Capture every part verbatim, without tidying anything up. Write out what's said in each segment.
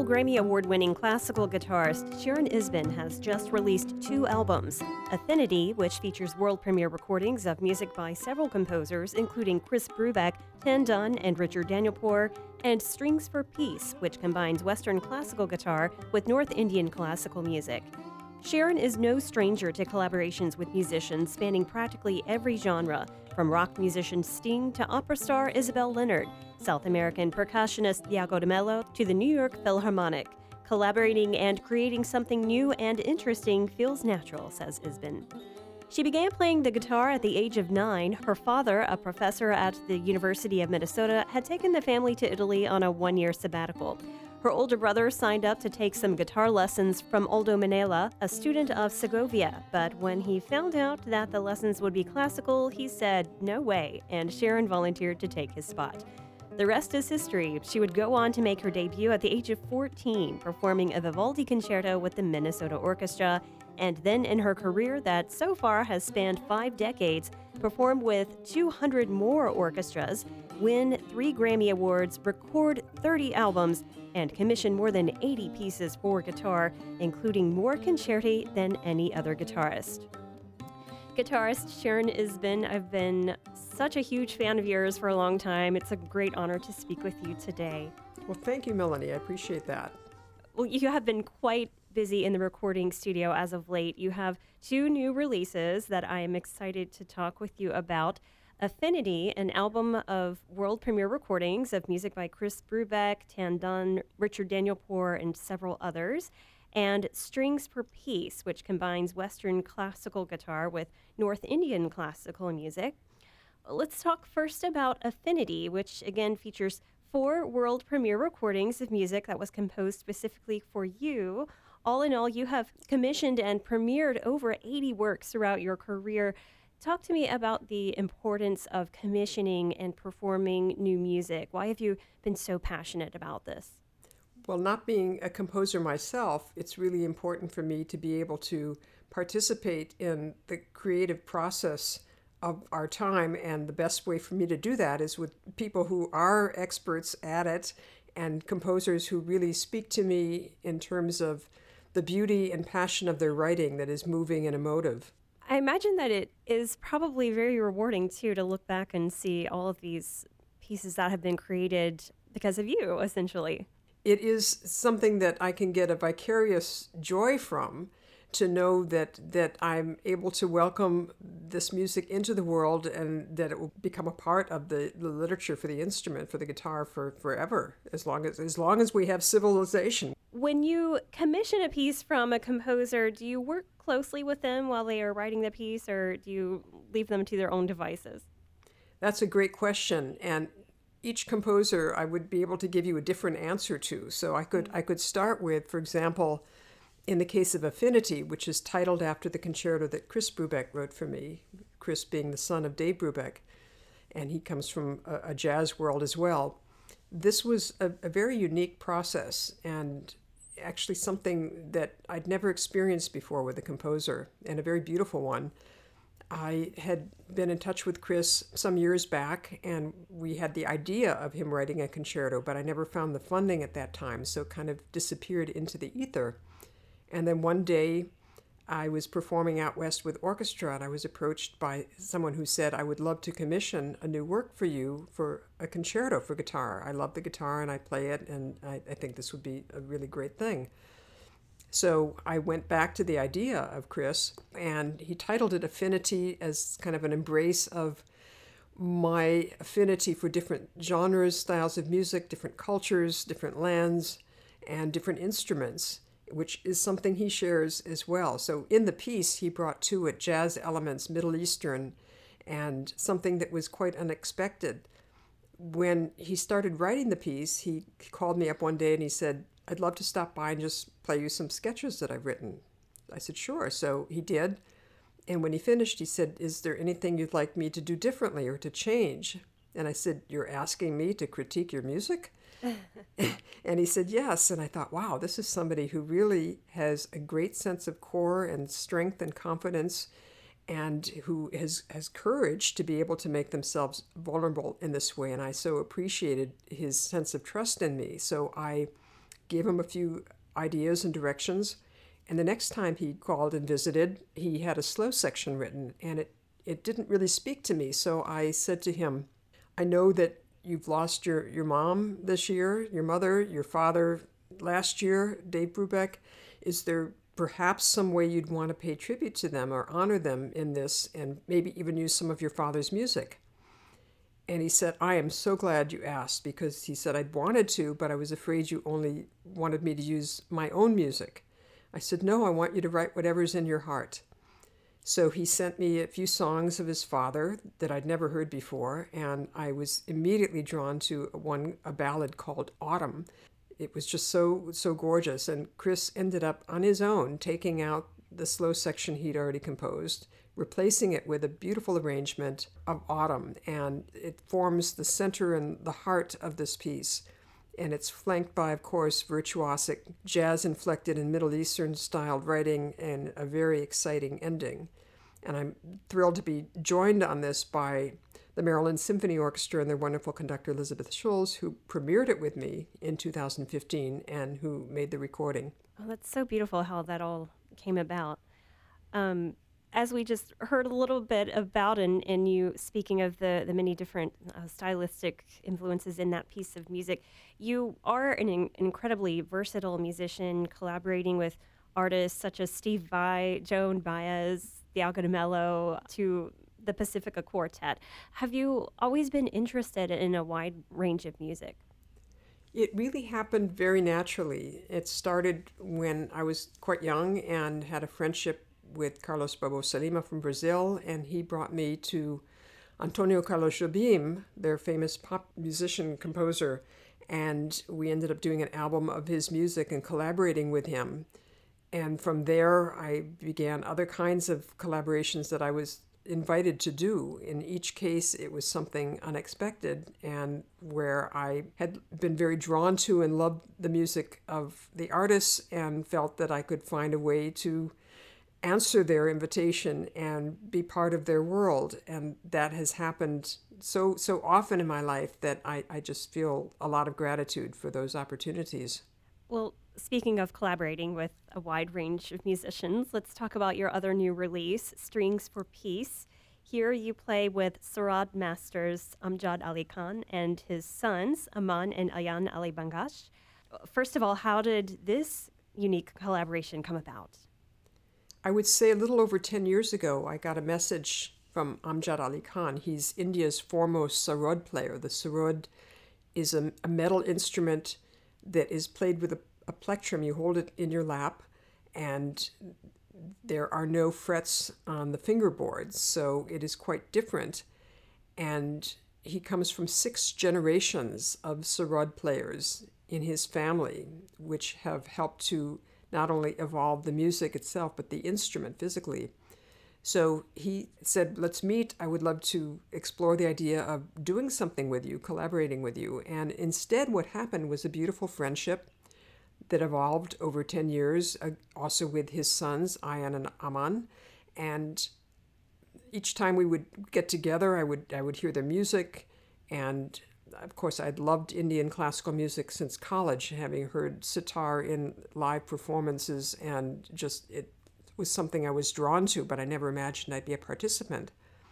Grammy Award-winning classical guitarist Sharon Isbin has just released two albums. Affinity, which features world premiere recordings of music by several composers, including Chris Brubeck, Tan Dun, and Richard Danielpour, and Strings for Peace, which combines Western classical guitar with North Indian classical music. Sharon is no stranger to collaborations with musicians spanning practically every genre, from rock musician Sting to opera star Isabel Leonard, South American percussionist Iago de Mello to the New York Philharmonic. Collaborating and creating something new and interesting feels natural, says Isbin. She began playing the guitar at the age of nine. Her father, a professor at the University of Minnesota, had taken the family to Italy on a one-year sabbatical. Her older brother signed up to take some guitar lessons from Aldo Manella, a student of Segovia, but when he found out that the lessons would be classical, he said, "No way," and Sharon volunteered to take his spot. The rest is history. She would go on to make her debut at the age of fourteen, performing a Vivaldi concerto with the Minnesota Orchestra, and then in her career that so far has spanned five decades, perform with two hundred more orchestras, win three Grammy Awards, record thirty albums, and commission more than eighty pieces for guitar, including more concerti than any other guitarist. Guitarist Sharon Isbin, I've been such a huge fan of yours for a long time. It's a great honor to speak with you today. Well, thank you, Melanie. I appreciate that. Well, you have been quite busy in the recording studio as of late. You have two new releases that I am excited to talk with you about. Affinity, an album of world premiere recordings of music by Chris Brubeck, Tan Dun, Richard Danielpour, and several others, and Strings for Peace, which combines Western classical guitar with North Indian classical music. Let's talk first about Affinity, which again features four world premiere recordings of music that was composed specifically for you. All in all, you have commissioned and premiered over eighty works throughout your career. Talk to me about the importance of commissioning and performing new music. Why have you been so passionate about this? Well, not being a composer myself, it's really important for me to be able to participate in the creative process of our time, and the best way for me to do that is with people who are experts at it and composers who really speak to me in terms of the beauty and passion of their writing that is moving and emotive. I imagine that it is probably very rewarding, too, to look back and see all of these pieces that have been created because of you, essentially. It is something that I can get a vicarious joy from, to know that, that I'm able to welcome this music into the world and that it will become a part of the, the literature for the instrument, for the guitar, for forever, as long as, as long as we have civilization. When you commission a piece from a composer, do you work closely with them while they are writing the piece, or do you leave them to their own devices? That's a great question, and each composer I would be able to give you a different answer to. So I could I could start with, for example, in the case of Affinity, which is titled after the concerto that Chris Brubeck wrote for me, Chris being the son of Dave Brubeck, and he comes from a, a jazz world as well. This was a, a very unique process, and actually something that I'd never experienced before with a composer, and a very beautiful one. I had been in touch with Chris some years back, and we had the idea of him writing a concerto, but I never found the funding at that time, so it kind of disappeared into the ether. And then one day, I was performing out west with orchestra, and I was approached by someone who said, "I would love to commission a new work for you for a concerto for guitar. I love the guitar and I play it, and I, I think this would be a really great thing." So I went back to the idea of Chris, and he titled it Affinity as kind of an embrace of my affinity for different genres, styles of music, different cultures, different lands, and different instruments, which is something he shares as well. So in the piece, he brought to it jazz elements, Middle Eastern, and something that was quite unexpected. When he started writing the piece, he called me up one day and he said, "I'd love to stop by and just play you some sketches that I've written." I said, "Sure." So he did. And when he finished, he said, "Is there anything you'd like me to do differently or to change?" And I said, "You're asking me to critique your music?" And he said, "Yes." And I thought, wow, this is somebody who really has a great sense of core and strength and confidence, and who has, has courage to be able to make themselves vulnerable in this way. And I so appreciated his sense of trust in me. So I gave him a few ideas and directions. And the next time he called and visited, he had a slow section written, and it, it didn't really speak to me. So I said to him, I know that you've lost your, your mom this year, your mother, your father last year, Dave Brubeck. Is there perhaps some way you'd want to pay tribute to them or honor them in this, and maybe even use some of your father's music? And he said, I am so glad you asked, because he said, I'd wanted to, but I was afraid you only wanted me to use my own music. I said, no, I want you to write whatever's in your heart. So he sent me a few songs of his father that I'd never heard before, and I was immediately drawn to one, a ballad called Autumn. It was just so, so gorgeous, and Chris ended up on his own taking out the slow section he'd already composed, replacing it with a beautiful arrangement of Autumn, and it forms the center and the heart of this piece. And it's flanked by, of course, virtuosic, jazz-inflected and Middle Eastern-styled writing and a very exciting ending. And I'm thrilled to be joined on this by the Maryland Symphony Orchestra and their wonderful conductor, Elizabeth Schulz, who premiered it with me in two thousand fifteen and who made the recording. Oh, that's so beautiful how that all came about. Um, as we just heard a little bit about, and, and you speaking of the, the many different uh, stylistic influences in that piece of music, you are an in- incredibly versatile musician, collaborating with artists such as Steve Vai, Joan Baez, the Algodomello, to the Pacifica Quartet. Have you always been interested in a wide range of music? It really happened very naturally. It started when I was quite young and had a friendship with Carlos Barbosa Lima from Brazil, and he brought me to Antonio Carlos Jobim, their famous pop musician composer, and we ended up doing an album of his music and collaborating with him. And from there, I began other kinds of collaborations that I was invited to do. In each case, it was something unexpected and where I had been very drawn to and loved the music of the artists and felt that I could find a way to answer their invitation and be part of their world. And that has happened so so often in my life that I, I just feel a lot of gratitude for those opportunities. Well, speaking of collaborating with a wide range of musicians, let's talk about your other new release, Strings for Peace. Here you play with Sarod Masters Amjad Ali Khan and his sons, Aman and Ayan Ali Bangash. First of all, how did this unique collaboration come about? I would say a little over ten years ago, I got a message from Amjad Ali Khan. He's India's foremost sarod player. The sarod is a, a metal instrument that is played with a, a plectrum. You hold it in your lap, and there are no frets on the fingerboards, so it is quite different. And he comes from six generations of sarod players in his family, which have helped to not only evolve the music itself, but the instrument physically. So he said, let's meet. I would love to explore the idea of doing something with you, collaborating with you. And instead, what happened was a beautiful friendship that evolved over ten years, uh, also with his sons, Ayan and Aman. And each time we would get together, I would I would hear their music. And of course, I'd loved Indian classical music since college, having heard sitar in live performances, and just it was something I was drawn to, but I never imagined I'd be a participant.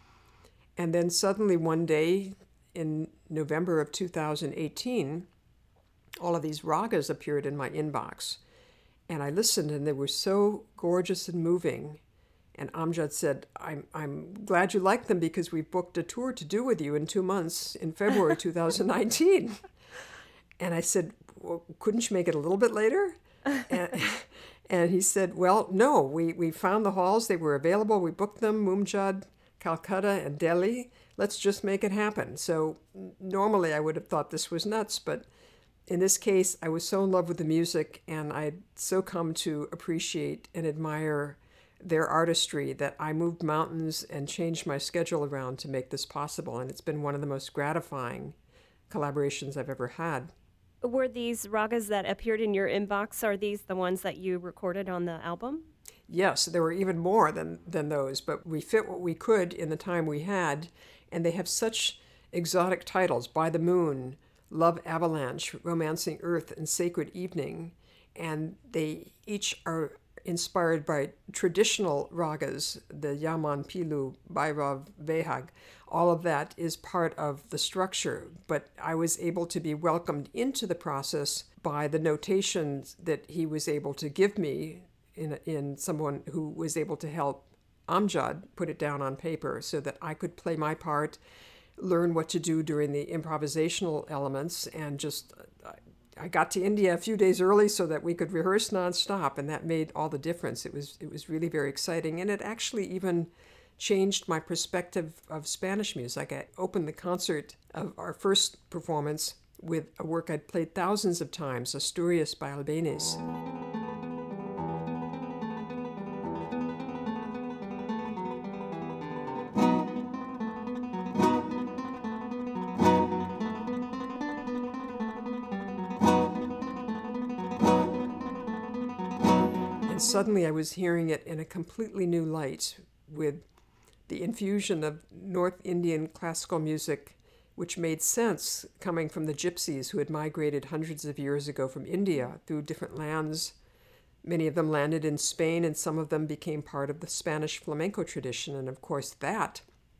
And then suddenly one day in November of two thousand eighteen, all of these ragas appeared in my inbox. And I listened, and they were so gorgeous and moving. And Amjad said, I'm I'm glad you like them because we booked a tour to do with you in two months in February two thousand nineteen. And I said, well, couldn't you make it a little bit later? And, and he said, well, no, we, we found the halls. They were available. We booked them, Mumjad, Calcutta, and Delhi. Let's just make it happen. So normally I would have thought this was nuts, but in this case, I was so in love with the music, and I'd so come to appreciate and admire their artistry that I moved mountains and changed my schedule around to make this possible. And it's been one of the most gratifying collaborations I've ever had. Were these ragas that appeared in your inbox, are these the ones that you recorded on the album? Yes, there were even more than, than those, but we fit what we could in the time we had. And they have such exotic titles: By the Moon, Love Avalanche, Romancing Earth, and Sacred Evening. And they each are inspired by traditional ragas, the Yaman, Pilu, Bhairav, Vehag. All of that is part of the structure, but I was able to be welcomed into the process by the notations that he was able to give me in, in someone who was able to help Amjad put it down on paper so that I could play my part, learn what to do during the improvisational elements, and just I got to India a few days early so that we could rehearse nonstop, and that made all the difference. It was it was really very exciting, and it actually even changed my perspective of Spanish music. I opened the concert of our first performance with a work I'd played thousands of times, Asturias by Albéniz. And suddenly I was hearing it in a completely new light with the infusion of North Indian classical music, which made sense coming from the gypsies who had migrated hundreds of years ago from India through different lands. Many of them landed in Spain, and some of them became part of the Spanish flamenco tradition. And of course, that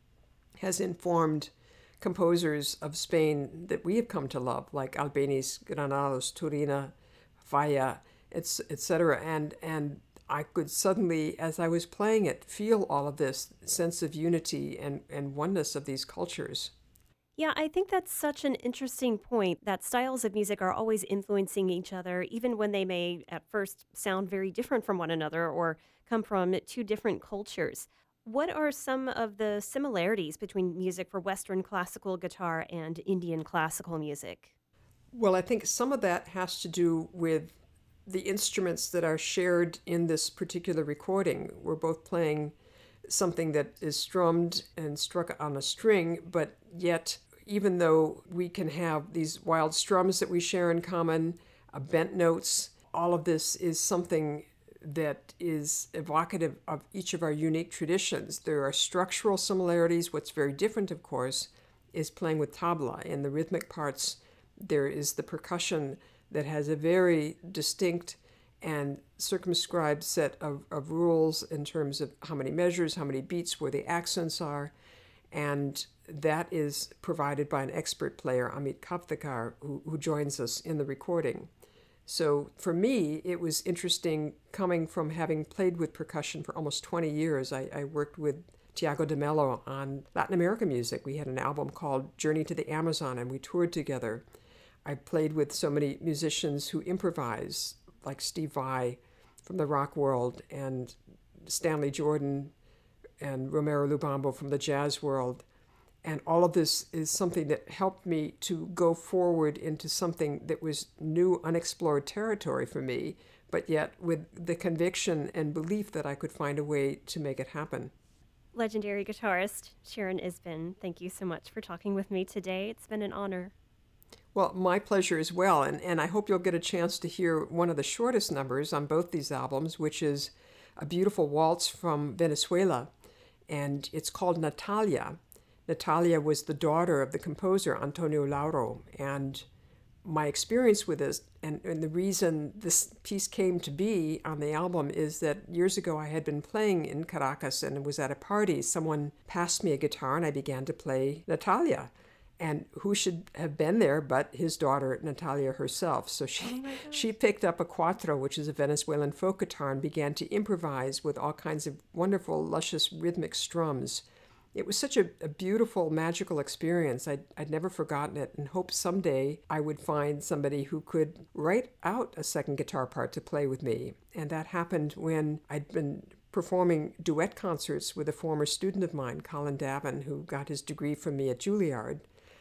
has informed composers of Spain that we have come to love, like Albéniz, Granados, Turina, Falla, et cetera. And, and I could suddenly, as I was playing it, feel all of this sense of unity and, and oneness of these cultures. Yeah, I think that's such an interesting point, that styles of music are always influencing each other, even when they may at first sound very different from one another or come from two different cultures. What are some of the similarities between music for Western classical guitar and Indian classical music? Well, I think some of that has to do with the instruments that are shared in this particular recording. We're both playing something that is strummed and struck on a string, but yet, even though we can have these wild strums that we share in common, uh, bent notes, all of this is something that is evocative of each of our unique traditions. There are structural similarities. What's very different, of course, is playing with tabla. In the rhythmic parts, there is the percussion that has a very distinct and circumscribed set of, of rules in terms of how many measures, how many beats, where the accents are. And that is provided by an expert player, Amit Kapthekar, who, who joins us in the recording. So for me, it was interesting coming from having played with percussion for almost twenty years. I, I worked with Tiago de Mello on Latin American music. We had an album called Journey to the Amazon, and we toured together. I played with so many musicians who improvise, like Steve Vai from the rock world, and Stanley Jordan and Romero Lubambo from the jazz world. And all of this is something that helped me to go forward into something that was new, unexplored territory for me, but yet with the conviction and belief that I could find a way to make it happen. Legendary guitarist Sharon Isbin, thank you so much for talking with me today. It's been an honor. Well, my pleasure as well, and, and I hope you'll get a chance to hear one of the shortest numbers on both these albums, which is a beautiful waltz from Venezuela, and it's called Natalia. Natalia was the daughter of the composer Antonio Lauro, and my experience with this, and, and the reason this piece came to be on the album, is that years ago I had been playing in Caracas and was at a party. Someone passed me a guitar and I began to play Natalia. And who should have been there but his daughter, Natalia herself. So she oh she picked up a cuatro, which is a Venezuelan folk guitar, and began to improvise with all kinds of wonderful, luscious rhythmic strums. It was such a, a beautiful, magical experience. I'd, I'd never forgotten it, and hoped someday I would find somebody who could write out a second guitar part to play with me. And that happened when I'd been performing duet concerts with a former student of mine, Colin Davin, who got his degree from me at Juilliard.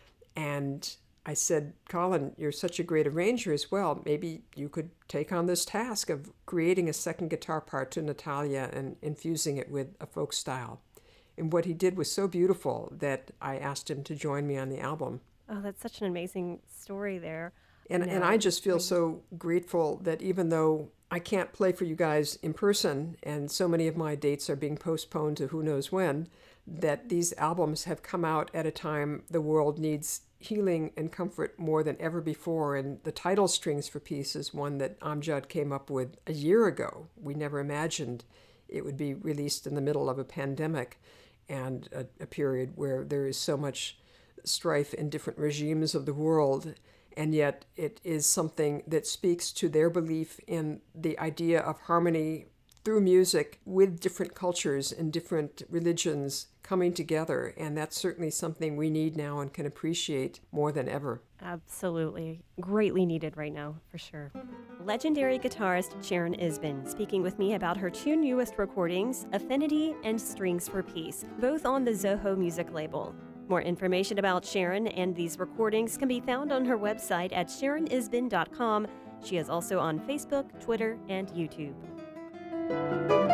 And I said, Colin, you're such a great arranger as well. Maybe you could take on this task of creating a second guitar part to Natalia and infusing it with a folk style. And what he did was so beautiful that I asked him to join me on the album. Oh, that's such an amazing story there. And, and I just feel so grateful that even though I can't play for you guys in person, and so many of my dates are being postponed to who knows when, that these albums have come out at a time the world needs healing and comfort more than ever before. And the title, Strings for Peace, is one that Amjad came up with a year ago. We never imagined it would be released in the middle of a pandemic and a, a period where there is so much strife in different regimes of the world. And yet it is something that speaks to their belief in the idea of harmony through music with different cultures and different religions coming together. And that's certainly something we need now and can appreciate more than ever. Absolutely. Greatly needed right now, for sure. Legendary guitarist Sharon Isbin speaking with me about her two newest recordings, Affinity and Strings for Peace, both on the Zoho music label. More information about Sharon and these recordings can be found on her website at sharon isbin dot com. She is also on Facebook, Twitter, and YouTube.